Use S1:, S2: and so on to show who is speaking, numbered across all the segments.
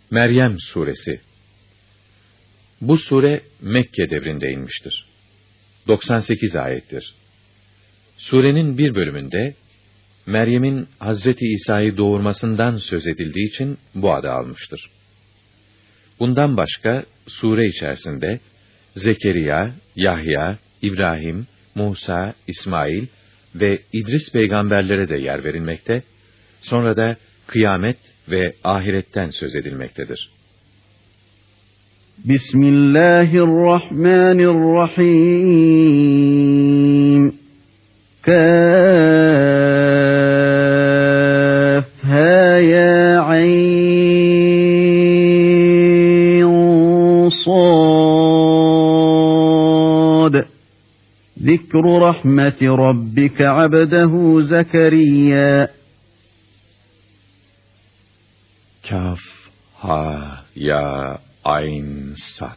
S1: Meryem Suresi. Bu sure Mekke devrinde inmiştir. 98 ayettir. Surenin bir bölümünde Meryem'in Hazreti İsa'yı doğurmasından söz edildiği için bu adı almıştır. Bundan başka sure içerisinde Zekeriya, Yahya, İbrahim, Musa, İsmail ve İdris peygamberlere de yer verilmekte, sonra da kıyamet ve ahiretten söz edilmektedir.
S2: Bismillahirrahmanirrahim. Kâf hâ yâ ayn sad. Zikru rahmeti rabbike abdehu Zekeriya.
S1: Kaf, ha, ya, ayn, sad.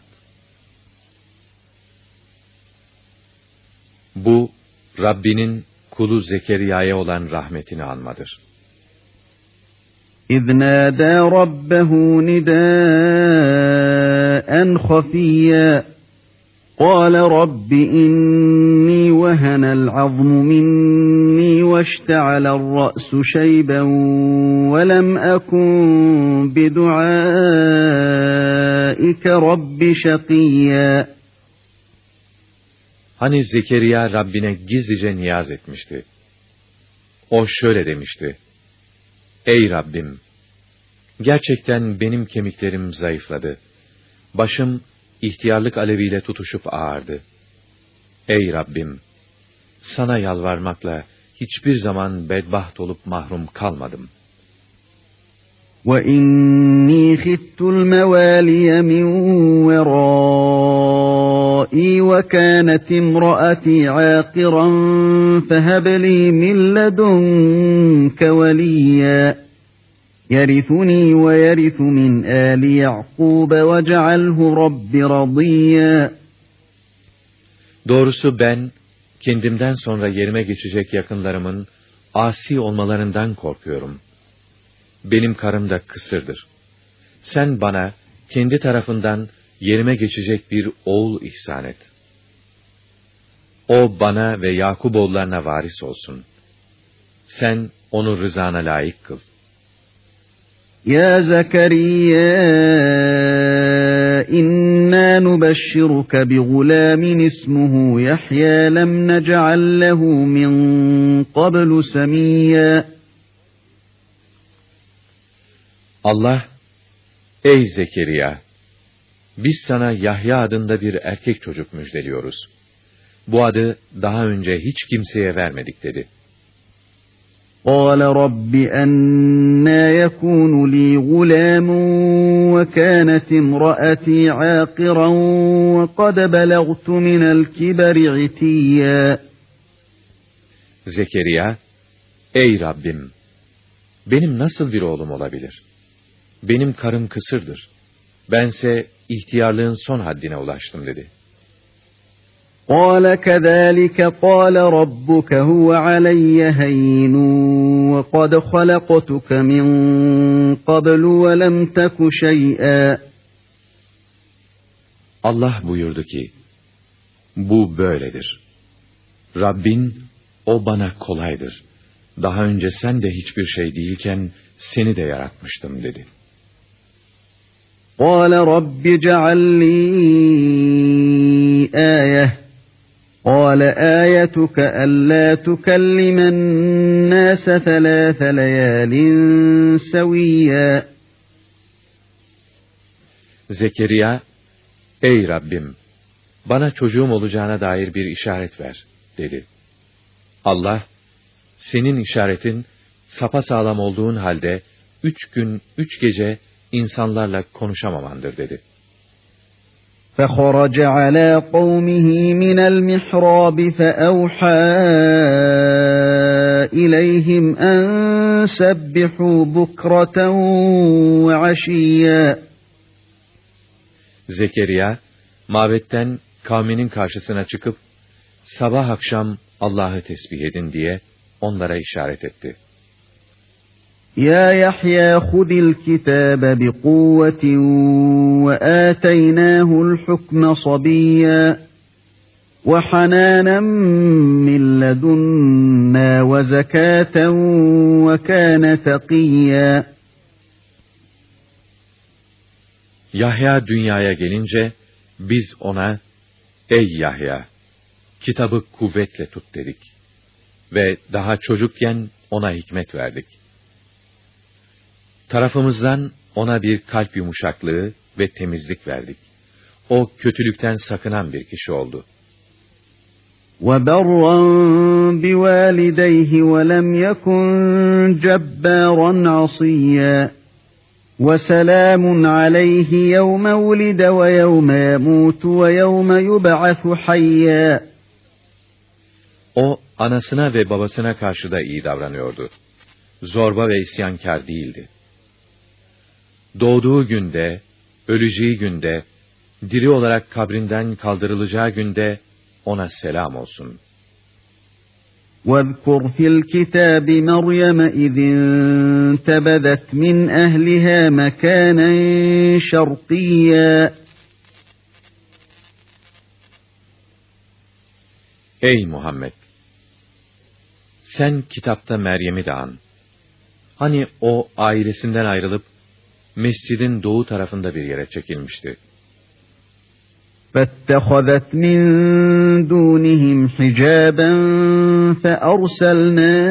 S1: Bu, Rabbinin kulu Zekeriya'ya olan rahmetini anmadır.
S2: İz nâdâ rabbehu nidâen khafiyya. قال رب إني وهن العظم مني واشتعل الرأس شيبا ولم أكن بدعائك رب شقيا.
S1: Hani Zekeriya Rabbine gizlice niyaz etmişti. O şöyle demişti: Ey Rabbim! Gerçekten benim kemiklerim zayıfladı. Başım ihtiyarlık aleviyle tutuşup ağardı. Ey Rabbim! Sana yalvarmakla hiçbir zaman bedbaht olup mahrum kalmadım.
S2: وَإِنِّي خِفْتُ الْمَوَالِيَ مِنْ وَرَائِي وَكَانَتِ امْرَأَتِي عَاقِرًا فَهَبْ لِي مِنْ لَدُنْكَ وَلِيًّا يَرِثُنِي وَيَرِثُ مِنْ آلِ يَعْقُوبَ وَاجْعَلْهُ رَبِّ رَضِيًّا.
S1: Doğrusu ben, kendimden sonra yerime geçecek yakınlarımın asi olmalarından korkuyorum. Benim karım da kısırdır. Sen bana, kendi tarafından yerime geçecek bir oğul ihsan et. O bana ve Yakuboğullarına varis olsun. Sen onu rızana layık kıl.
S2: Ya Zekeriya, inna nubashshiruka bi gulamin ismuhu Yahya lem nec'al lehu min qablu samiyya.
S1: Allah, ey Zekeriya! Biz sana Yahya adında bir erkek çocuk müjdeliyoruz. Bu adı daha önce hiç kimseye vermedik dedi.
S2: قَالَ رَبِّ أَنَّى يَكُونُ لِي غُلَامٌ وَكَانَتِ امْرَأَتِي عَاقِرًا وَقَدْ بَلَغْتُ مِنَ الْكِبَرِ عِتِيًّا.
S1: Zekeriya, ey Rabbim! Benim nasıl bir oğlum olabilir? Benim karım kısırdır. Bense ihtiyarlığın son haddine ulaştım dedi.
S2: قَالَ كَذَٰلِكَ قَالَ رَبُّكَ هُوَ عَلَيَّ هَيِّنٌ وَقَدْ خَلَقْتُكَ مِنْ قَبْلُ وَلَمْ تَكُ شَيْئًا.
S1: Allah buyurdu ki, bu böyledir. Rabbin, o bana kolaydır. Daha önce sen de hiçbir şey değilken, seni de yaratmıştım dedi.
S2: قَالَ رَبِّ اجْعَل لِّي آيَةً. قَالَ آيَتُكَ أَلَّا تُكَلِّمَ النَّاسَ ثَلَاثَ لَيَالٍ سَوِيًّا.
S1: Zekeriya, ey Rabbim! Bana çocuğum olacağına dair bir işaret ver, dedi. Allah, senin işaretin, sapasağlam olduğun halde, 3 gün, 3 gece insanlarla konuşamamandır, dedi.
S2: فَخَرَجَ عَلَى قَوْمِهِ مِنَ الْمِحْرَابِ فَأَوْحَى إِلَيْهِمْ أَنْ سَبِّحُوا بُكْرَةً وَعَشِيًّا.
S1: Zekeriya, mabetten kavminin karşısına çıkıp, sabah akşam Allah'ı tesbih edin diye onlara işaret etti.
S2: يا يحيى خذ الكتاب بقوة وآتيناه الحكم صبيا وحنانا من لدنا وزكاة وكان تقيا.
S1: Yahya dünyaya gelince biz ona, ey Yahya, kitabı kuvvetle tut dedik ve daha çocukken ona hikmet verdik. Tarafımızdan ona bir kalp yumuşaklığı ve temizlik verdik. O kötülükten sakınan bir kişi oldu.
S2: وَبَرًّا بِوَالِدَيْهِ وَلَمْ يَكُنْ جَبَّارًا عَصِيًّا وَسَلَامٌ عَلَيْهِ يَوْمَ وُلِدَ وَيَوْمَ يَمُوتُ وَيَوْمَ يُبْعَثُ حَيًّا.
S1: O, anasına ve babasına karşı da iyi davranıyordu. Zorba ve isyankar değildi. Doğduğu günde, öleceği günde, diri olarak kabrinden kaldırılacağı günde ona selam olsun.
S2: وَاذْكُرْ فِي الْكِتَابِ مَرْيَمَ إِذِ انْتَبَذَتْ مِنْ أَهْلِهَا مَكَانًا شَرْقِيًّا.
S1: Ey Muhammed! Sen kitapta Meryem'i de an. Hani o ailesinden ayrılıp, mescidin doğu tarafında bir yere çekilmişti.
S2: فَاتَّخَذَتْ مِنْ دُونِهِمْ حِجَابًا فَأَرْسَلْنَا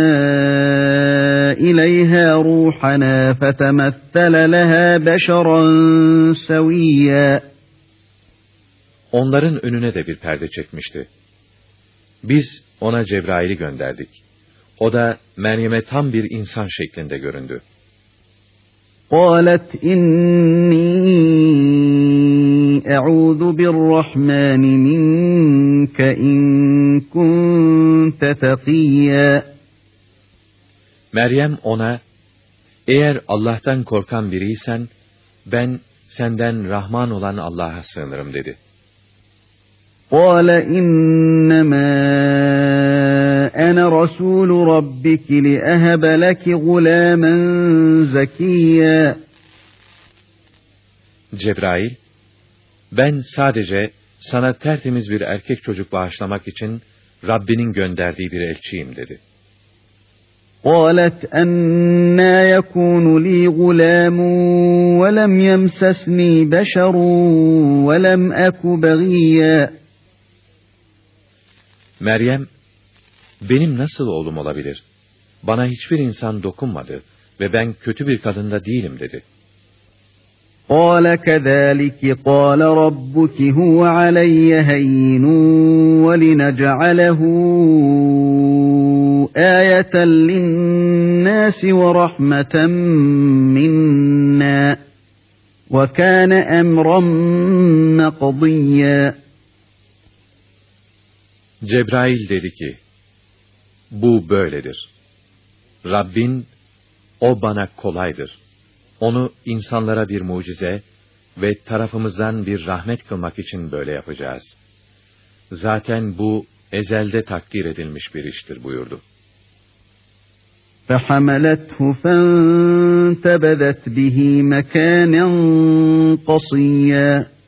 S2: إِلَيْهَا رُوحَنَا فَتَمَثَّلَ لَهَا بَشَرًا سَوِيًّا.
S1: Onların önüne de bir perde çekmişti. Biz ona Cebrail'i gönderdik. O da Meryem'e tam bir insan şeklinde göründü.
S2: قَالَتْ إِنِّي أَعُوذُ بِالرَّحْمَنِ مِنْكَ إِنْ كُنْتَ تَقِيًّا.
S1: Meryem ona, eğer Allah'tan korkan biriysen, ben senden Rahman olan Allah'a sığınırım dedi.
S2: قَالَ إِنَّمَا أَنَا رَسُولُ رَبِّكِ لِأَهَبَ لَكِ غُلَامًا زَكِيًّا.
S1: Cebrail, ben sadece sana tertemiz bir erkek çocuk bağışlamak için Rabbinin gönderdiği bir elçiyim dedi.
S2: قَالَتْ أَنَّى يَكُونُ لِي غُلَامٌ وَلَمْ يَمْسَسْنِي بَشَرٌ وَلَمْ أَكُ بَغِيًّا.
S1: Meryem, benim nasıl oğlum olabilir? Bana hiçbir insan dokunmadı ve ben kötü bir kadın da değilim dedi.
S2: قَالَ كَذَٰلِكِ قَالَ رَبُّكِ هُوَ عَلَيَّ هَيِّنٌ وَلِنَجْعَلَهُ آيَةً لِلنَّاسِ وَرَحْمَةً مِنَّا وَكَانَ أَمْرًا مَقْضِيًّا.
S1: Cebrail dedi ki, bu böyledir. Rabbin, o bana kolaydır. Onu insanlara bir mucize ve tarafımızdan bir rahmet kılmak için böyle yapacağız. Zaten bu ezelde takdir edilmiş bir iştir buyurdu.
S2: فَحَمَلَتْهُ فَانْتَبَذَتْ بِهِ مَكَانًا قَصِيًّا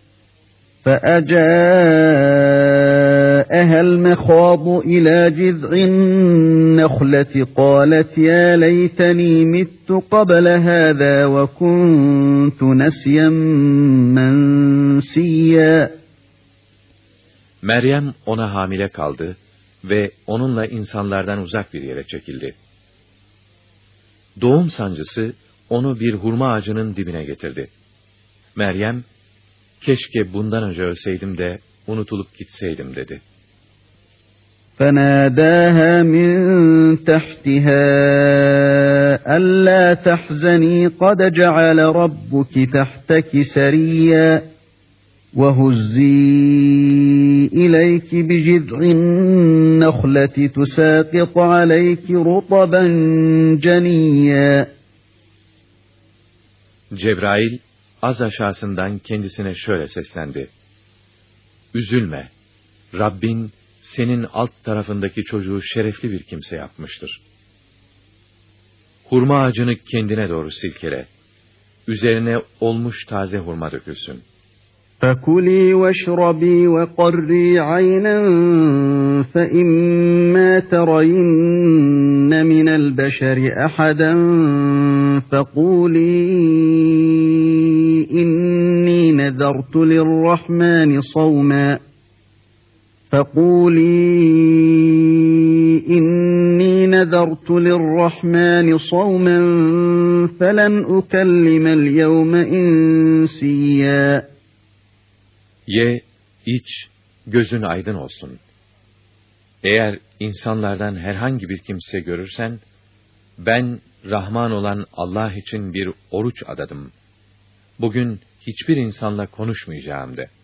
S2: فَأَجَاءَهَا الْمَخَاضُ إِلَى جِذْعِ النَّخْلَةِ قَالَتْ يَا لَيْتَنِي مِتُّ قَبْلَ هَذَا وَكُنْتُ نَسْيًا مَنْسِيًّا.
S1: Meryem ona hamile kaldı ve onunla insanlardan uzak bir yere çekildi. Doğum sancısı onu bir hurma ağacının dibine getirdi. Meryem, keşke bundan önce ölseydim de unutulup gitseydim dedi.
S2: فَنَادَاهَا مِنْ تَحْتِهَا أَلَّا تَحْزَنِي قَدْ جَعَلَ رَبُّكِ تَحْتَكِ سَرِيًّا وَهُزِّي إِلَيْكِ بِجِذْعِ النَّخْلَةِ تُسَاقِطْ عَلَيْكِ رُطَبًا جَنِيًّا.
S1: Cebrail, az aşağısından kendisine şöyle seslendi. Üzülme, Rabbin, senin alt tarafındaki çocuğu şerefli bir kimse yapmıştır. hurma ağacını kendine doğru silkele. Üzerine olmuş taze hurma dökülsün.
S2: فَكُلِي وَاشْرَبِي وَقَرِّي عَيْنًا فَإِمَّا تَرَيِنَّ مِنَ الْبَشَرِ أَحَدًا فَقُولِي إِنِّي نَذَرْتُ لِلرَّحْمَنِ صَوْمًا فَلَنْ أُكَلِّمَ الْيَوْمَ إِنْسِيًّا.
S1: Ye, iç, gözün aydın olsun. Eğer insanlardan herhangi bir kimse görürsen, ben Rahman olan Allah için bir oruç adadım. Bugün hiçbir insanla konuşmayacağım de.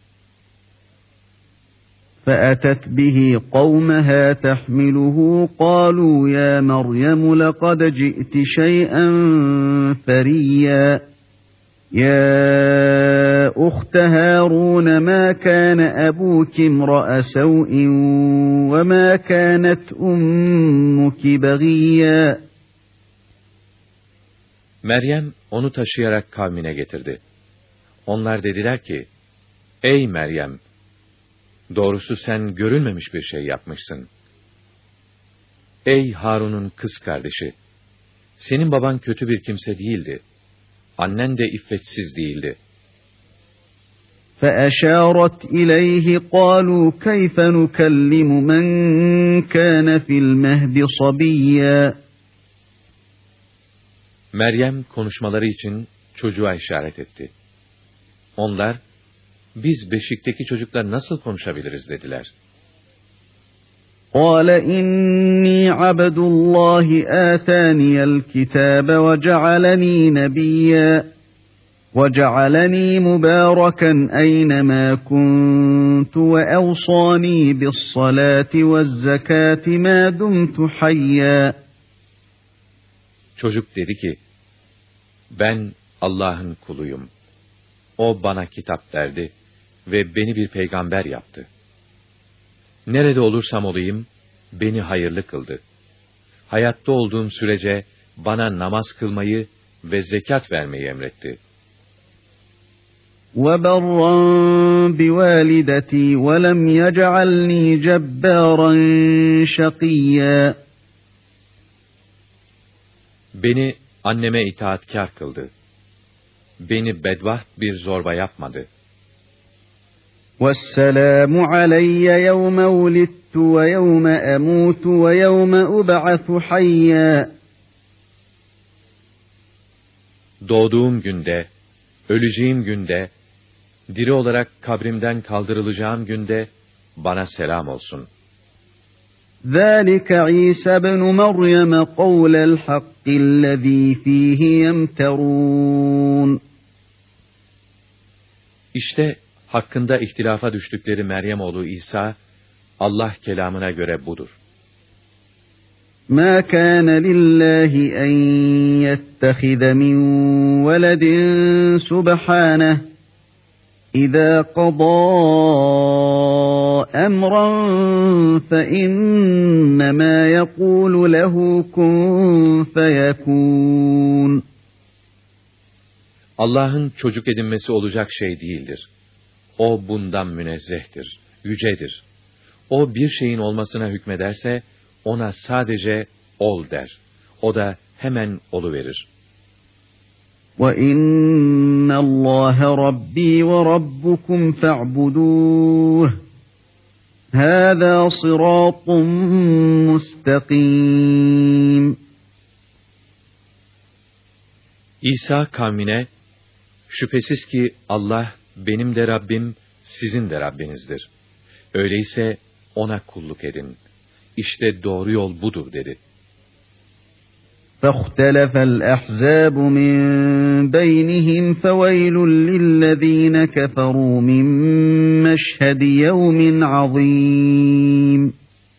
S2: فَأَتَتْ بِهِ قَوْمَهَا تَحْمِلُهُ قَالُوا يَا مَرْيَمُ لَقَدْ جِئْتِ شَيْئًا فَرِيًّا يَا أُخْتَ هَارُونَ مَا كَانَ أَبُوكِ امْرَأَ سَوْءٍ وَمَا كَانَتْ أُمُّكِ بَغِيًّا.
S1: Meryem onu taşıyarak kavmine getirdi. Onlar dediler ki, ey Meryem! Doğrusu sen görülmemiş bir şey yapmışsın. Ey Harun'un kız kardeşi! Senin baban kötü bir kimse değildi. Annen de iffetsiz değildi.
S2: فَأَشَارَتْ إِلَيْهِ قَالُوا كَيْفَ نُكَلِّمُ مَنْ كَانَ فِي الْمَهْدِ صَبِيًّا.
S1: Meryem konuşmaları için çocuğa işaret etti. Onlar, biz beşikteki çocukla nasıl konuşabiliriz dediler.
S2: قَالَ إِنِّي عَبْدُ اللّٰهِ آتَانِيَ الْكِتَابَ وَجَعَلَنِي نَبِيًّا وَجَعَلَنِي مُبَارَكًا أَيْنَمَا كُنْتُ وَأَوْصَانِي بِالصَّلَاةِ وَالزَّكَاةِ مَا دُمْتُ حَيًّا.
S1: Çocuk dedi ki, ben Allah'ın kuluyum. O bana kitap verdi ve beni bir peygamber yaptı. Nerede olursam olayım, beni hayırlı kıldı. Hayatta olduğum sürece bana namaz kılmayı ve zekat vermeyi emretti.
S2: وَبَرًّا بِوَالِدَتِي وَلَمْ يَجْعَلْنِي جَبَّارًا شَقِيًّا.
S1: Beni anneme itaatkar kıldı. Beni bedbaht bir zorba yapmadı.
S2: وَالسَّلَامُ عَلَيَّ يَوْمَ وُلِدتُّ وَيَوْمَ أَمُوتُ وَيَوْمَ أُبْعَثُ حَيًّا.
S1: Doğduğum günde, öleceğim günde, diri olarak kabrimden kaldırılacağım günde bana selam olsun.
S2: ذَٰلِكَ عِيسَى بْنُ مَرْيَمَ قَوْلَ الْحَقِّ الَّذ۪ي ف۪يهِ يَمْتَرُونَ.
S1: İşte hakkında ihtilafa düştükleri Meryem oğlu İsa, Allah kelamına göre budur.
S2: مَا كَانَ لِلّٰهِ أَنْ يَتَّخِذَ مِنْ وَلَدٍ سُبْحَانَهُ إِذَا قَضَى أَمْرًا فَإِنَّمَا يَقُولُ لَهُ كُنْ فَيَكُونُ.
S1: Allah'ın çocuk edinmesi olacak şey değildir. O bundan münezzehtir, yücedir. O bir şeyin olmasına hükmederse, ona sadece ol der. O da hemen oluverir.
S2: وَإِنَّ اللّٰهَ رَبِّي وَرَبُّكُمْ فَاعْبُدُوهُ هَذَا صِرَاطٌ مُسْتَقِيمٌ.
S1: İsa kavmine, şüphesiz ki Allah benim de Rabbim, sizin de Rabbinizdir. Öyleyse ona kulluk edin. İşte doğru yol budur dedi.
S2: فَاخْتَلَفَ الْأَحْزَابُ مِنْ بَيْنِهِمْ فَوَيْلٌ لِلَّذ۪ينَ كَفَرُوا مِنْ مَشْهَدِ يَوْمٍ عَظ۪يمٍ.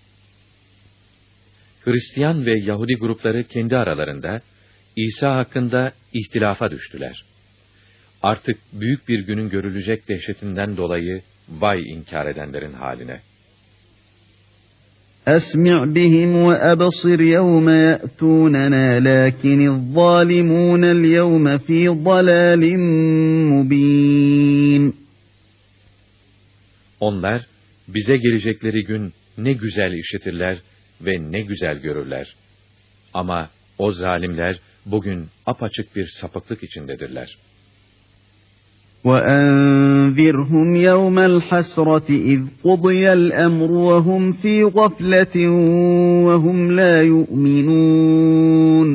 S1: Hristiyan ve Yahudi grupları kendi aralarında İsa hakkında ihtilafa düştüler. Artık büyük bir günün görülecek dehşetinden dolayı vay inkar edenlerin haline.
S2: أسمع بهم وأبصر يوم يأتوننا لكن الظالمون اليوم في ضلال مبين.
S1: Onlar bize gelecekleri gün ne güzel işitirler ve ne güzel görürler. Ama o zalimler bugün apaçık bir sapıklık içindedirler.
S2: وَأَنذِرْهُمْ يَوْمَ الْحَسْرَةِ إِذْ قُضِيَ الْأَمْرُ وَهُمْ فِي غَفْلَةٍ وَهُمْ لَا يُؤْمِنُونَ.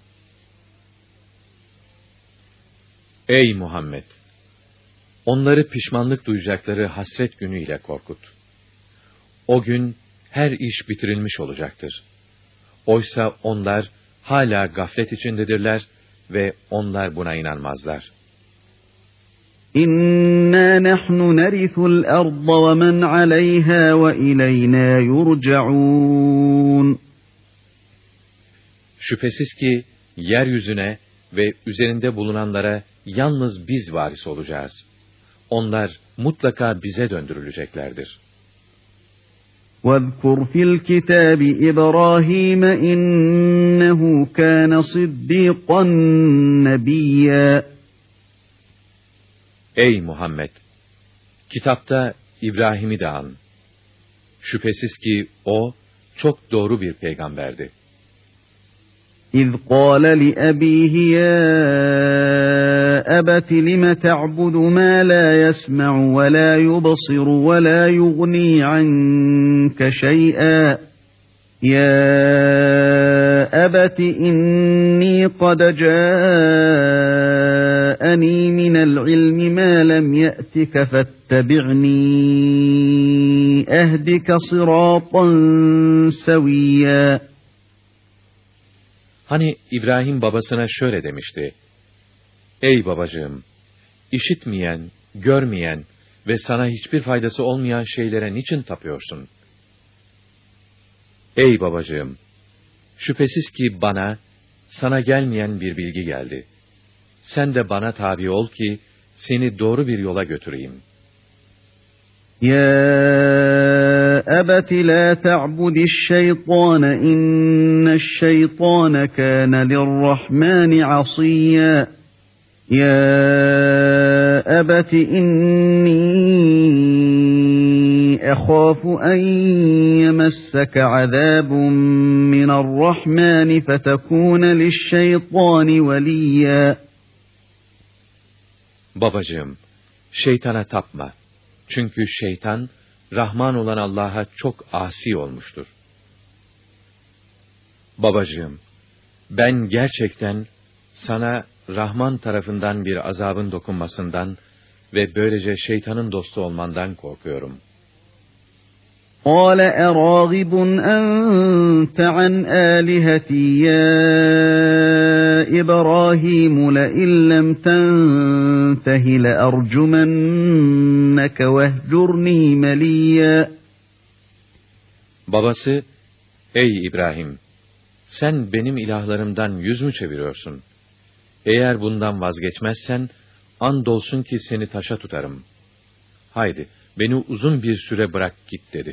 S1: Ey Muhammed! Onları pişmanlık duyacakları hasret günüyle korkut. O gün her iş bitirilmiş olacaktır. Oysa onlar hala gaflet içindedirler ve onlar buna inanmazlar.
S2: İnna nahnu narisul arda ve men aleyha ve ileyna yurcaun.
S1: Şüphesiz ki yeryüzüne ve üzerinde bulunanlara yalnız biz varis olacağız. Onlar mutlaka bize döndürüleceklerdir.
S2: وَاذْكُرْ فِي الْكِتَابِ إِبْرَاهِيمَ إِنَّهُ كَانَ صِدِّيقًا نَبِيًّا.
S1: Ey Muhammed! Kitapta İbrahim'i de an. Şüphesiz ki o çok doğru bir peygamberdi.
S2: إِذْ قَالَ لِأَبِيهِ يَا أَبَتِ لِمَ تَعْبُدُ مَا لَا يَسْمَعُ وَلَا يُبْصِرُ وَلَا يُغْنِي عَنكَ شَيْئًا يَا أَبَتِ إِنِّي قَدْ جَاءَنِي مِنَ الْعِلْمِ مَا لَمْ يَأْتِكَ فَاتَّبِعْنِي أَهْدِكَ صِرَاطًا سَوِيًّا.
S1: Hani İbrahim babasına şöyle demişti: Ey babacığım! İşitmeyen, görmeyen ve sana hiçbir faydası olmayan şeylere niçin tapıyorsun? Ey babacığım! Şüphesiz ki sana gelmeyen bir bilgi geldi. Sen de bana tabi ol ki, seni doğru bir yola götüreyim.
S2: يَا أَبَتِ لَا تَعْبُدِ الشَّيْطَانَ إِنَّ الشَّيْطَانَ كَانَ لِلرَّحْمَنِ عَصِيًّا يَا أَبَتِ إِنِّي أَخَافُ أَنْ يَمَسَّكَ عَذَابٌ مِّنَ الرَّحْمَنِ فَتَكُونَ لِلشَّيْطَانِ وَلِيًّا.
S1: Babacığım, şeytana tapma. Çünkü şeytan, Rahman olan Allah'a çok asi olmuştur. Babacığım, ben gerçekten sana Rahman tarafından bir azabın dokunmasından ve böylece şeytanın dostu olmandan korkuyorum.
S2: قَالَ أَرَاغِبٌ أَنْتَ عَنْ آلِهَتِي يَا إِبْرَاهِيمُ لَئِنْ لَمْ تَنْتَهِ لَأَرْجُمَنَّكَ وَاهْجُرْنِي مَلِيًّا.
S1: Babası, ey İbrahim! Sen benim ilahlarımdan yüz mü çeviriyorsun? Eğer bundan vazgeçmezsen, andolsun ki seni taşa tutarım. Haydi, beni uzun bir süre bırak git dedi.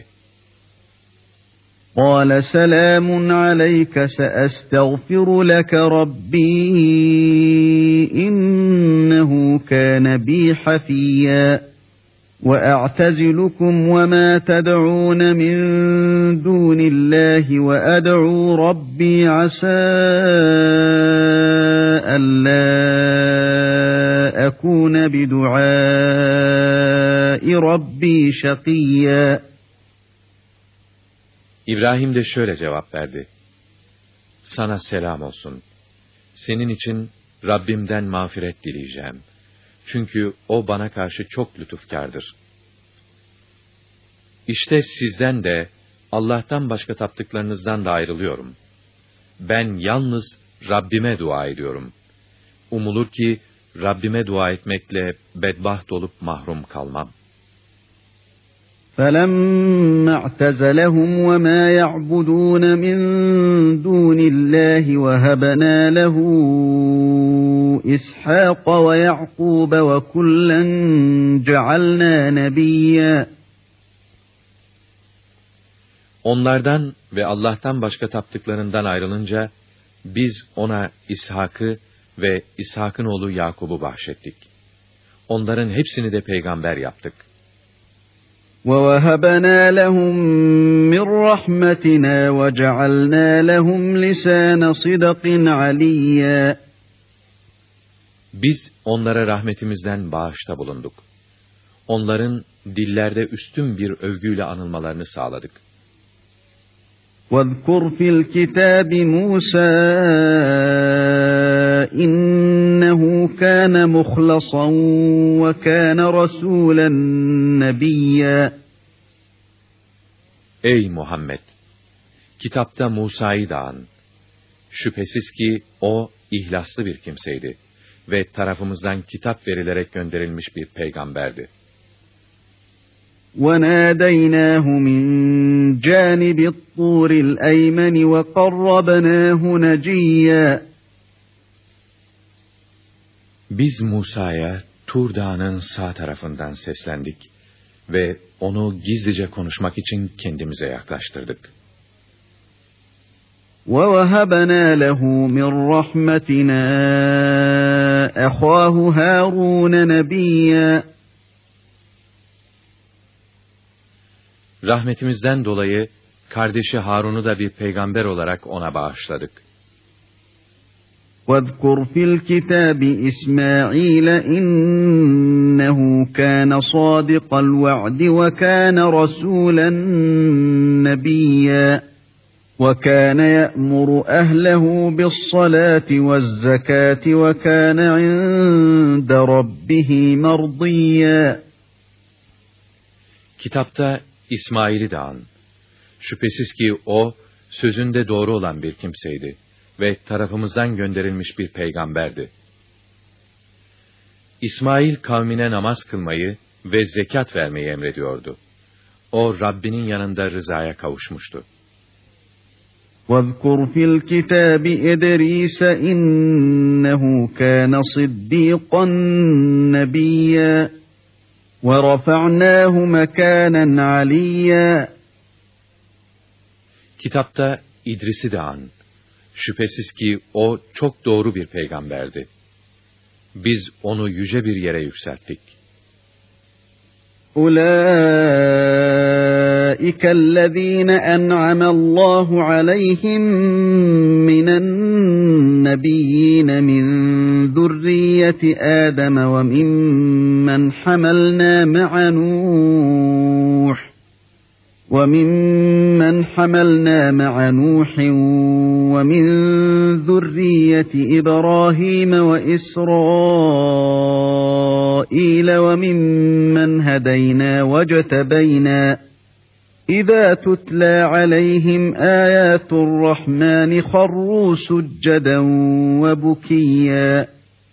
S2: قَالَ سَلَامٌ عَلَيْكَ سَأَسْتَغْفِرُ لَكَ رَبِّي إِنَّهُ كَانَ بِي حَفِيًّا وَأَعْتَزِلُكُمْ وَمَا تَدْعُونَ مِنْ دُونِ اللَّهِ وَأَدْعُو رَبِّي عَسَى أَلَّا أَكُونَ بِدُعَاءِ رَبِّي شَقِيًّا.
S1: İbrahim de şöyle cevap verdi: Sana selam olsun. Senin için Rabbimden mağfiret dileyeceğim. Çünkü o bana karşı çok lütufkârdır. İşte sizden de, Allah'tan başka taptıklarınızdan da ayrılıyorum. Ben yalnız Rabbime dua ediyorum. Umulur ki, Rabbime dua etmekle bedbaht olup mahrum kalmam.
S2: فَلَمَّا اعْتَزَلَهُمْ وَمَا يَعْبُدُونَ مِنْ دُونِ اللَّهِ وَهَبْنَا لَهُ إِسْحَاقَ وَيَعْقُوبَ وَكُلًّا جَعَلْنَا نَبِيًّا.
S1: Onlardan ve Allah'tan başka taptıklarından ayrılınca, biz ona İshak'ı ve İshak'ın oğlu Yakub'u bahşettik. Onların hepsini de peygamber yaptık.
S2: وَوَهَبْنَا لَهُم مِّن رَّحْمَتِنَا وَجَعَلْنَا لَهُمْ لِسَانَ صِدْقٍ عَلِيًّا.
S1: Biz onlara rahmetimizden bağışta bulunduk. Onların dillerde üstün bir övgüyle anılmalarını sağladık.
S2: وَاذْكُرْ فِي الْكِتَابِ مُوسَى إِنَّهُ كَانَ مُخْلَصًا وَكَانَ رَسُولًا نَبِيًّا.
S1: Ey Muhammed! Kitapta Musa'yı da an. Şüphesiz ki o ihlaslı bir kimseydi ve tarafımızdan kitap verilerek gönderilmiş bir peygamberdi.
S2: وَنَادَيْنَاهُ مِنْ جَانِبِ الطُّورِ الْأَيْمَنِ وَقَرَّبْنَاهُ نَجِيًّا.
S1: Biz Musa'ya Tur Dağı'nın sağ tarafından seslendik ve onu gizlice konuşmak için kendimize yaklaştırdık.
S2: وَوَهَبْنَا لَهُ مِنْ رَحْمَتِنَا أَخَاهُ هَارُونَ نَبِيًّا.
S1: Rahmetimizden dolayı kardeşi Harun'u da bir peygamber olarak ona bağışladık.
S2: وَاذْكُرْ فِي الْكِتَابِ إِسْمَاعِيلَ إِنَّهُ كَانَ صَادِقَ الْوَعْدِ وَكَانَ رَسُولًا نَبِيًّا. وَكَانَ يَأْمُرُ أَهْلَهُ بِالصَّلَاةِ وَالزَّكَاةِ وَكَانَ عِندَ رَبِّهِ مَرْضِيًّا.
S1: Kitapta İsmail'i de an. Şüphesiz ki o, sözünde doğru olan bir kimseydi ve tarafımızdan gönderilmiş bir peygamberdi. İsmail kavmine namaz kılmayı ve zekat vermeyi emrediyordu. O Rabbinin yanında rızaya kavuşmuştu.
S2: وَاذْكُرْ فِي الْكِتَابِ إِدْرِيسَ إِنَّهُ كَانَ صِدِّيقًا نَبِيًّا وَرَفَعْنَاهُ مَكَانًا عَلِيًّا.
S1: Kitapta İdris'i de an. Şüphesiz ki o çok doğru bir peygamberdi. Biz onu yüce bir yere yükselttik.
S2: أُولَٰئِكَ الَّذ۪ينَ أَنْعَمَ اللّٰهُ عَلَيْهِمْ مِنَ النَّبِيِّينَ مِنْ ذُرِّيَّةِ آدَمَ وَمِمَّنْ حَمَلْنَا مَعَ نُوحٍ وَمِنْ ذُرِّيَّةِ إِبْرَاهِيمَ وَإِسْرَائِيلَ وَمِمَّنْ هَدَيْنَا وَاجْتَبَيْنَا إِذَا تُتْلَى عَلَيْهِمْ آيَاتُ الرَّحْمَنِ خَرُّوا سُجَّدًا وَبُكِيًّا.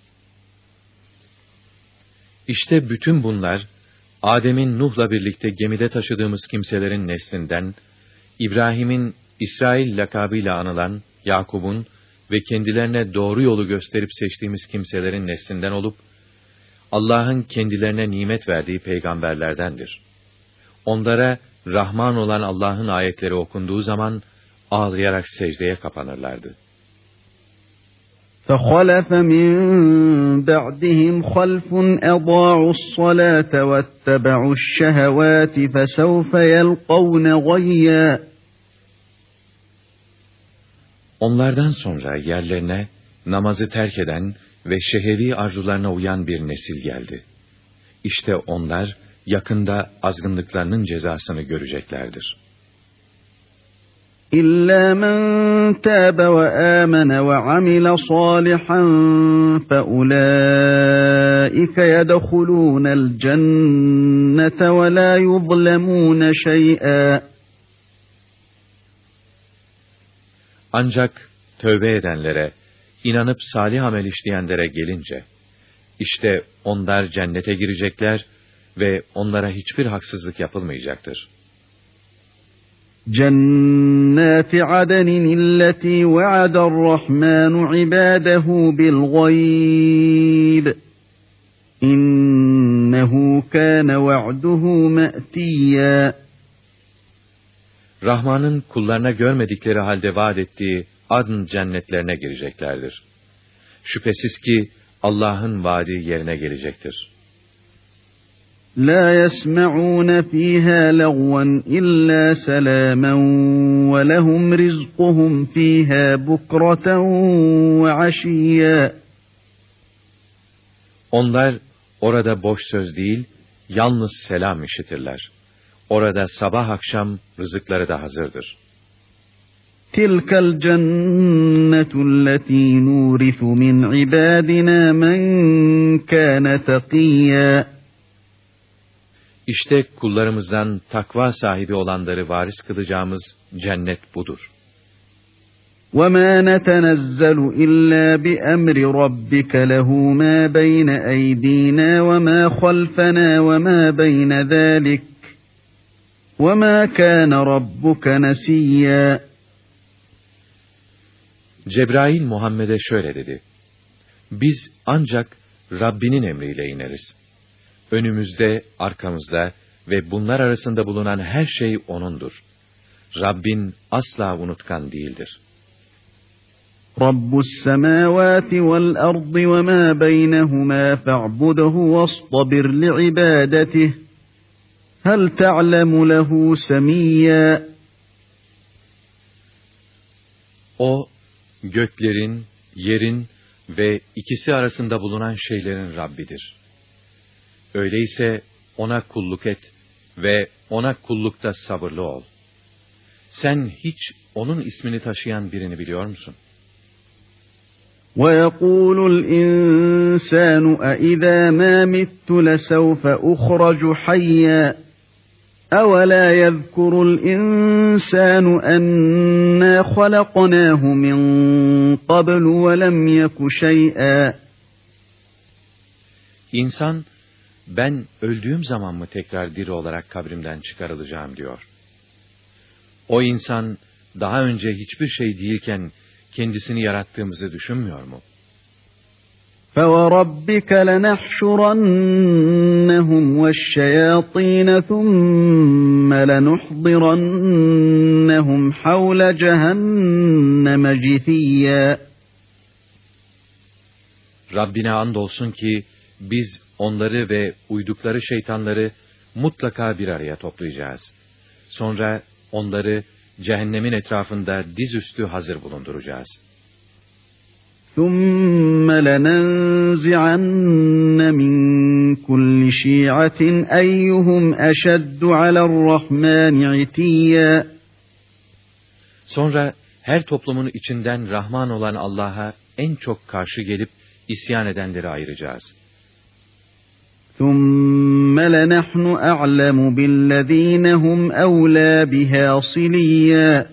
S1: İşte bütün bunlar, Adem'in Nuh'la birlikte gemide taşıdığımız kimselerin neslinden, İbrahim'in İsrail lakabıyla anılan Yakub'un ve kendilerine doğru yolu gösterip seçtiğimiz kimselerin neslinden olup, Allah'ın kendilerine nimet verdiği peygamberlerdendir. Onlara Rahman olan Allah'ın ayetleri okunduğu zaman ağlayarak secdeye kapanırlardı.
S2: فَخَلَفَ مِنْ بَعْدِهِمْ خَلْفٌ أَضَاعُوا الصَّلَاةَ وَاتَّبَعُوا الشَّهَوَاتِ فَسَوْفَ يَلْقَوْنَ غَيًّا.
S1: Onlardan sonra yerlerine namazı terk eden ve şehevi arzularına uyan bir nesil geldi. İşte onlar yakında azgınlıklarının cezasını göreceklerdir.
S2: إِلَّا مَنْ تَابَ وَآمَنَ وَعَمِلَ صَالِحًا فَأُولَٰئِكَ يَدْخُلُونَ الْجَنَّةَ وَلَا يُظْلَمُونَ شَيْئًا.
S1: Ancak tövbe edenlere, inanıp salih amel işleyenlere gelince, işte onlar cennete girecekler ve onlara hiçbir haksızlık yapılmayacaktır.
S2: جَنَّاتِ عَدْنٍ الَّتِي وَعَدَ الرَّحْمَنُ عِبَادَهُ بِالْغَيْبِ إِنَّهُ كَانَ وَعْدُهُ مَأْتِيًّا.
S1: Rahman'ın kullarına görmedikleri halde vaat ettiği adn cennetlerine gireceklerdir. Şüphesiz ki Allah'ın vaadi yerine gelecektir.
S2: لَا يَسْمَعُونَ فِيهَا لَغْوًا إِلَّا سَلَامًا وَلَهُمْ رِزْقُهُمْ فِيهَا بُكْرَةً وَعَشِيًّا.
S1: Onlar orada boş söz değil, yalnız selam işitirler. Orada sabah akşam rızıkları da hazırdır.
S2: تِلْكَ الْجَنَّةُ الَّتِي نُورِثُ مِنْ عِبَادِنَا مَنْ كَانَ تَقِيًّا.
S1: İşte kullarımızdan takva sahibi olanları varis kılacağımız cennet budur.
S2: وَمَا نَتَنَزَّلُ إِلَّا بِأَمْرِ رَبِّكَ لَهُ مَا بَيْنَ أَيْدِينَا وَمَا خَلْفَنَا وَمَا بَيْنَ ذَلِكَ وَمَا كَانَ رَبُّكَ نَسِيًّا.
S1: Cebrail Muhammed'e şöyle dedi: Biz ancak Rabbinin emriyle ineriz. Önümüzde, arkamızda ve bunlar arasında bulunan her şey O'nundur. Rabbin asla unutkan değildir.
S2: رَبُّ السَّمَاوَاتِ وَالْأَرْضِ وَمَا بَيْنَهُمَا فَاعْبُدْهُ وَاصْطَبِرْ لِعِبَادَتِهِ هَلْ تَعْلَمُ لَهُ سَمِيًّا.
S1: O, göklerin, yerin ve ikisi arasında bulunan şeylerin Rabbidir. Öyleyse O'na kulluk et ve O'na kullukta sabırlı ol. Sen hiç O'nun ismini taşıyan birini biliyor musun?
S2: وَيَقُولُ الْإِنسَانُ أَإِذَا مَا مِتُّ لَسَوْفَ أُخْرَجُ حَيًّا أَوَلَا يَذْكُرُ الْإِنسَانُ أَنَّا خَلَقْنَاهُ مِنْ قَبْلُ وَلَمْ يَكُ شَيْئًا.
S1: İnsan, ben öldüğüm zaman mı tekrar diri olarak kabrimden çıkarılacağım diyor. O insan, daha önce hiçbir şey değilken kendisini yarattığımızı düşünmüyor mu?
S2: فَوَرَبِّكَ لَنَحْشُرَنَّهُمْ وَالشَّيَاطِينَ ثُمَّ لَنُحْضِرَنَّهُمْ حَوْلَ جَهَنَّمَ جِثِيًّا.
S1: Rabbine andolsun ki biz onları ve uydukları şeytanları mutlaka bir araya toplayacağız. Sonra onları cehennemin etrafında dizüstü hazır bulunduracağız.
S2: ثُمَّ لَنَنزِعَنَّ مِنْ كُلِّ شِيعَةٍ أَيُّهُمْ أَشَدُّ عَلَى الرَّحْمَنِ عِتِيًّا.
S1: Sonra her toplumun içinden Rahman olan Allah'a en çok karşı gelip isyan edenleri ayıracağız.
S2: ثُمَّ لَنَحْنُ أَعْلَمُ بِالَّذ۪ينَ هُمْ أَوْلَى بِهَا صِلِيًّا.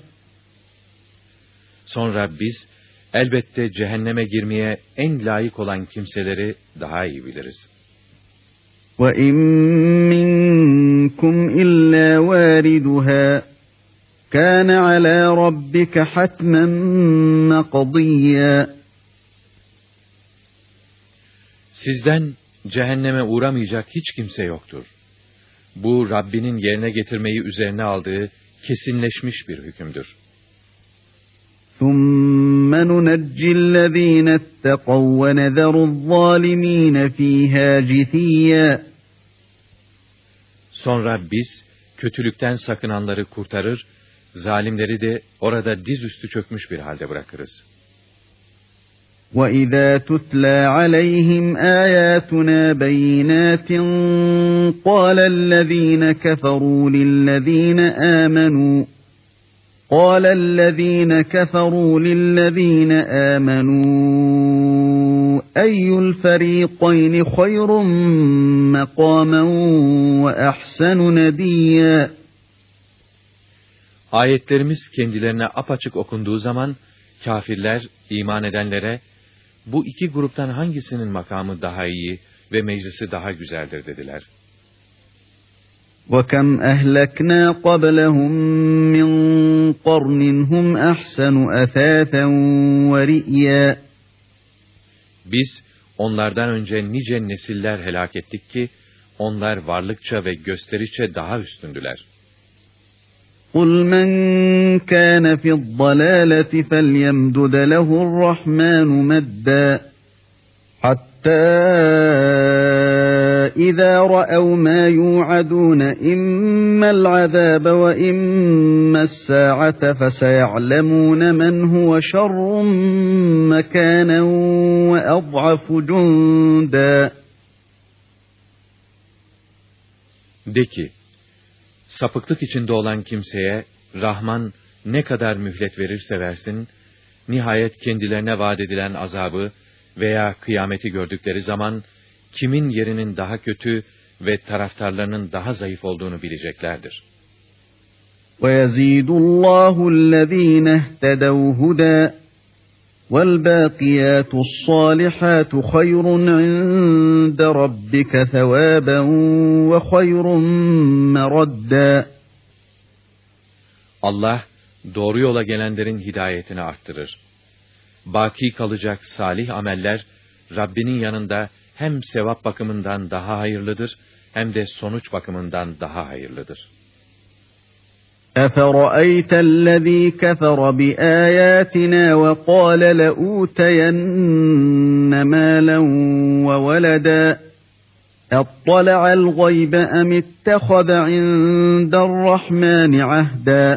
S1: Sonra biz elbette cehenneme girmeye en layık olan kimseleri daha iyi biliriz.
S2: وَاِنْ مِنْكُمْ إِلَّا وَارِدُهَا كَانَ عَلَى رَبِّكَ حَتْمًا مَقْضِيًّا.
S1: Sizden cehenneme uğramayacak hiç kimse yoktur. Bu Rabbinin yerine getirmeyi üzerine aldığı kesinleşmiş bir hükümdür.
S2: ثُمَّ نُنَجِّي الَّذ۪ينَ اتَّقَوْا وَنَذَرُ الظَّالِم۪ينَ ف۪يهَا جِثِيًّا.
S1: Sonra biz kötülükten sakınanları kurtarır, zalimleri de orada dizüstü çökmüş bir halde bırakırız.
S2: وَإِذَا تُتْلَى عَلَيْهِمْ آيَاتُنَا بَيِّنَاتٍ قَالَ الَّذ۪ينَ كَفَرُوا لِلَّذ۪ينَ آمَنُوا أَيُّ الْفَر۪يقَيْنِ خَيْرٌ مَقَامًا وَأَحْسَنُ نَد۪يًّا.
S1: Ayetlerimiz kendilerine apaçık okunduğu zaman, kâfirler, iman edenlere, bu iki gruptan hangisinin makamı daha iyi ve meclisi daha güzeldir dediler.
S2: وَكَمْ أَهْلَكْنَا قَبْلَهُمْ مِنْ قَرْنٍ هُمْ أَحْسَنُ أَثَاثًا وَرِئْيًا.
S1: Biz onlardan önce nice nesiller helak ettik ki, onlar varlıkça ve gösterişçe daha üstündüler.
S2: قُلْ مَنْ كَانَ فِي الضَّلَالَةِ فَلْيَمْدُدْ لَهُ الرَّحْمَنُ مَدًّا حَتَّى إِذَا رَأَوْا مَا يُوعَدُونَ إِمَّا الْعَذَابَ وَإِمَّا السَّاعَةَ فَسَيَعْلَمُونَ مَنْ هُوَ شَرٌّ مَكَانًا وَأَضْعَفُ جُنْدًا.
S1: De ki, sapıklık içinde olan kimseye Rahman ne kadar mühlet verirse versin, nihayet kendilerine vaat edilen azabı veya kıyameti gördükleri zaman, kimin yerinin daha kötü ve taraftarlarının daha zayıf olduğunu bileceklerdir.
S2: وَيَزِيدُ اللّٰهُ الَّذ۪ينَ اهْتَدَوْا هُدًى وَالْبَاقِيَاتُ الصَّالِحَاتُ خَيْرٌ عِنْدَ رَبِّكَ ثَوَابًا وَخَيْرٌ مَرَدًّا.
S1: Allah, doğru yola gelenlerin hidayetini arttırır. Baki kalacak salih ameller, Rabbinin yanında hem sevap bakımından daha hayırlıdır, hem de sonuç bakımından daha hayırlıdır.
S2: أَفَرَأَيْتَ الَّذ۪ي كَفَرَ بِآيَاتِنَا وَقَالَ لَأُوتَيَنَّ مَالًا وَوَلَدًا اَطَّلَعَ الْغَيْبَ أَمِ اتَّخَذَ عِنْدَ الرَّحْمَنِ عَهْدًا.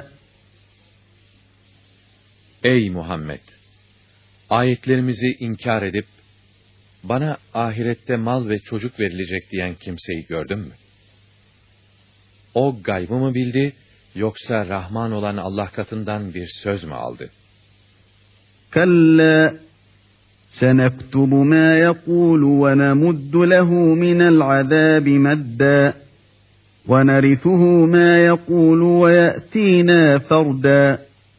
S1: Ey Muhammed! Ayetlerimizi inkar edip, bana ahirette mal ve çocuk verilecek diyen kimseyi gördün mü? O gaybı mı bildi, yoksa Rahman olan Allah katından bir söz mü aldı?
S2: كَلَّا سَنَكْتُبُ مَا يَقُولُ وَنَمُدُّ لَهُ مِنَ الْعَذَابِ مَدًّا وَنَرِثُهُ مَا يَقُولُ وَيَأْتِينَا فَرْدًا.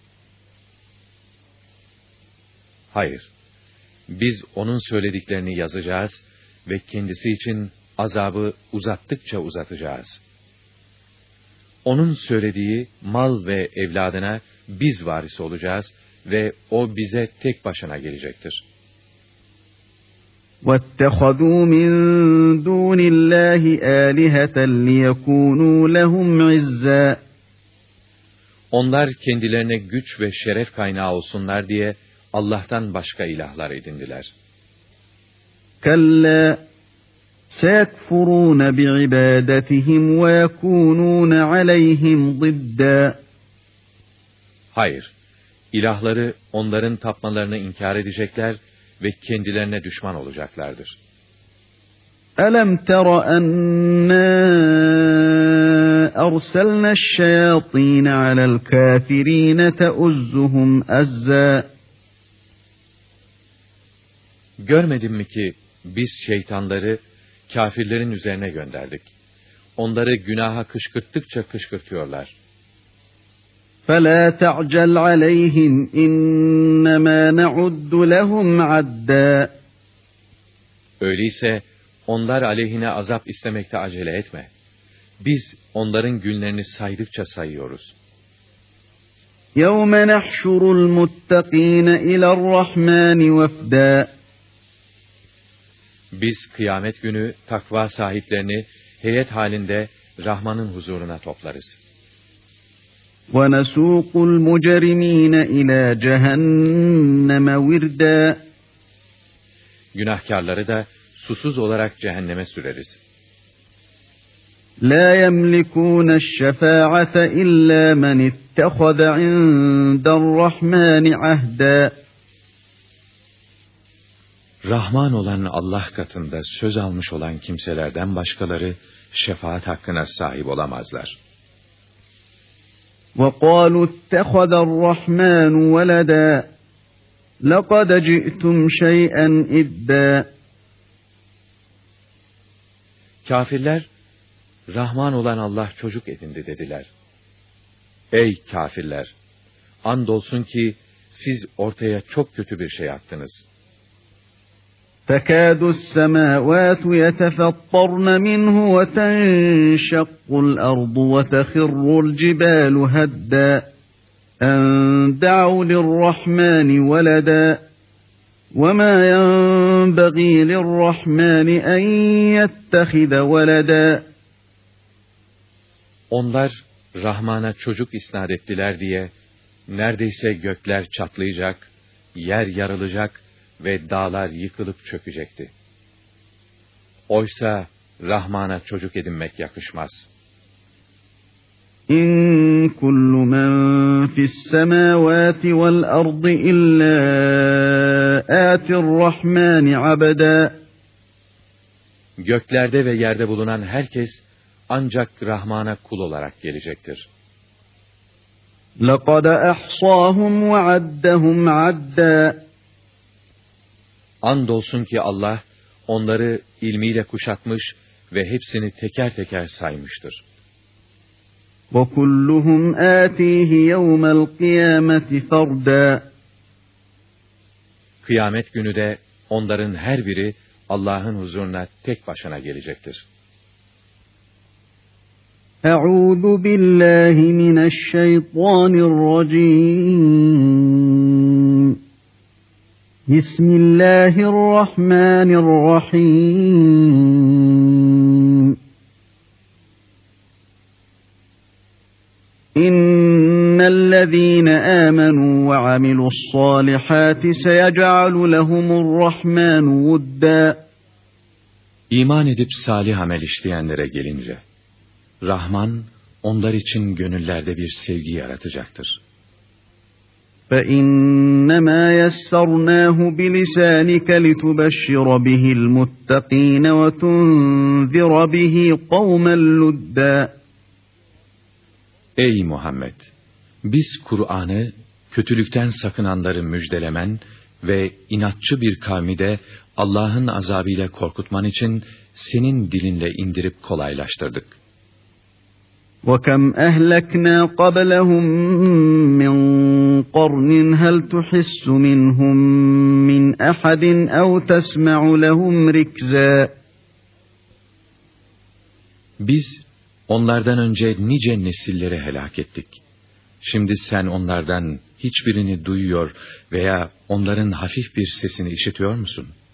S1: Hayır, biz onun söylediklerini yazacağız ve kendisi için azabı uzattıkça uzatacağız. Onun söylediği mal ve evladına biz varis olacağız ve o bize tek başına gelecektir.
S2: وَاتَّخَذُوا مِنْ دُونِ اللّٰهِ آلِهَةً لِيَكُونُوا لَهُمْ عِزًّا.
S1: Onlar kendilerine güç ve şeref kaynağı olsunlar diye Allah'tan başka ilahlar edindiler.
S2: كَلَّا سَيَكْفُرُونَ بِعِبَادَتِهِمْ وَيَكُونُونَ عَلَيْهِمْ ضِدًّا.
S1: Hayır, ilahları onların tapmalarını inkar edecekler ve kendilerine düşman olacaklardır.
S2: أَلَمْ تَرَ أَنَّا أَرْسَلْنَا الشَّيَاطِينَ عَلَى الْكَافِرِينَ تَؤُزُّهُمْ أَزًّا.
S1: Görmedin mi ki biz şeytanları kâfirlerin üzerine gönderdik. Onları günaha kışkırttıkça kışkırtıyorlar.
S2: فَلَا تَعْجَلْ عَلَيْهِمْ إِنَّمَا نَعُدُّ لَهُمْ عَدًّا.
S1: Öyleyse onlar aleyhine azap istemekte acele etme. Biz onların günlerini saydıkça sayıyoruz.
S2: يَوْمَ نَحْشُرُ الْمُتَّقِينَ إِلَى الرَّحْمَنِ وَفْدًا.
S1: Biz kıyamet günü takva sahiplerini heyet halinde Rahman'ın huzuruna toplarız.
S2: وَنَسُوقُ الْمُجْرِم۪ينَ إِلَى جَهَنَّمَ وِرْدًا.
S1: Günahkarları da susuz olarak cehenneme süreriz.
S2: لَا يَمْلِكُونَ الشَّفَاعَةَ إِلَّا مَنِ اتَّخَذَ عِنْدَ الرَّحْمَنِ عَهْدًا.
S1: Rahman olan Allah katında söz almış olan kimselerden başkaları şefaat hakkına sahip olamazlar.
S2: وَقَالُوا اتَّخَذَ الرَّحْمَنُ وَلَدًا لَقَدْ جِئْتُمْ شَيْئًا إِدًّا.
S1: Kafirler, Rahman olan Allah çocuk edindi dediler. Ey kafirler! Andolsun ki siz ortaya çok kötü bir şey attınız.
S2: تَكَادُ السَّمَاوَاتُ يَتَفَطَّرْنَ مِنْهُ وَتَنشَقُّ الْأَرْضُ وَتَخِرُّ الْجِبَالُ هَدًّا أَنْ دَعَوْا لِلرَّحْمَنِ وَلَدًا وَمَا يَنْبَغِي لِلرَّحْمَنِ أَنْ يَتَّخِذَ وَلَدًا.
S1: Onlar Rahman'a çocuk isnat ettiler diye, neredeyse gökler çatlayacak, yer yarılacak ve dağlar yıkılıp çökecekti. Oysa Rahman'a çocuk edinmek yakışmaz.
S2: İn kullu men fis semavati vel ardı illa atir-Rahmani abeda.
S1: Göklerde ve yerde bulunan herkes ancak Rahman'a kul olarak gelecektir.
S2: لَقَدْ أَحْصَاهُمْ وَعَدَّهُمْ عَدًّا.
S1: Andolsun ki Allah onları ilmiyle kuşatmış ve hepsini teker teker saymıştır.
S2: وَكُلُّهُمْ آتِيهِ يَوْمَ الْقِيَامَةِ فَرْدًا.
S1: Kıyamet günü de onların her biri Allah'ın huzuruna tek başına gelecektir.
S2: Eûzu billahi mineşşeytanirracim. Bismillahirrahmanirrahim. İnnellezîne âmenû ve amilussâlihâti seyec'alu lehumurrahmânu vuddâ.
S1: İman edip salih amel işleyenlere gelince, Rahman, onlar için gönüllerde bir sevgi yaratacaktır.
S2: فَإِنَّمَا يَسَّرْنَاهُ بِلِسَانِكَ لِتُبَشِّرَ بِهِ الْمُتَّقِينَ وَتُنْذِرَ بِهِ قَوْمًا لُدًّا.
S1: Ey Muhammed! Biz Kur'an'ı kötülükten sakınanları müjdelemen ve inatçı bir kavmi de Allah'ın azabıyla korkutman için senin dilinle indirip kolaylaştırdık.
S2: وَكَمْ أَهْلَكْنَا قَبْلَهُمْ مِنْ قَرْنٍ هَلْ تُحِسُّ مِنْهُمْ مِنْ أَحَدٍ أَوْ تَسْمَعُ لَهُمْ رِكْزًا.
S1: Biz onlardan önce nice nesilleri helak ettik. Şimdi sen onlardan hiçbirini duyuyor veya onların hafif bir sesini işitiyor musun?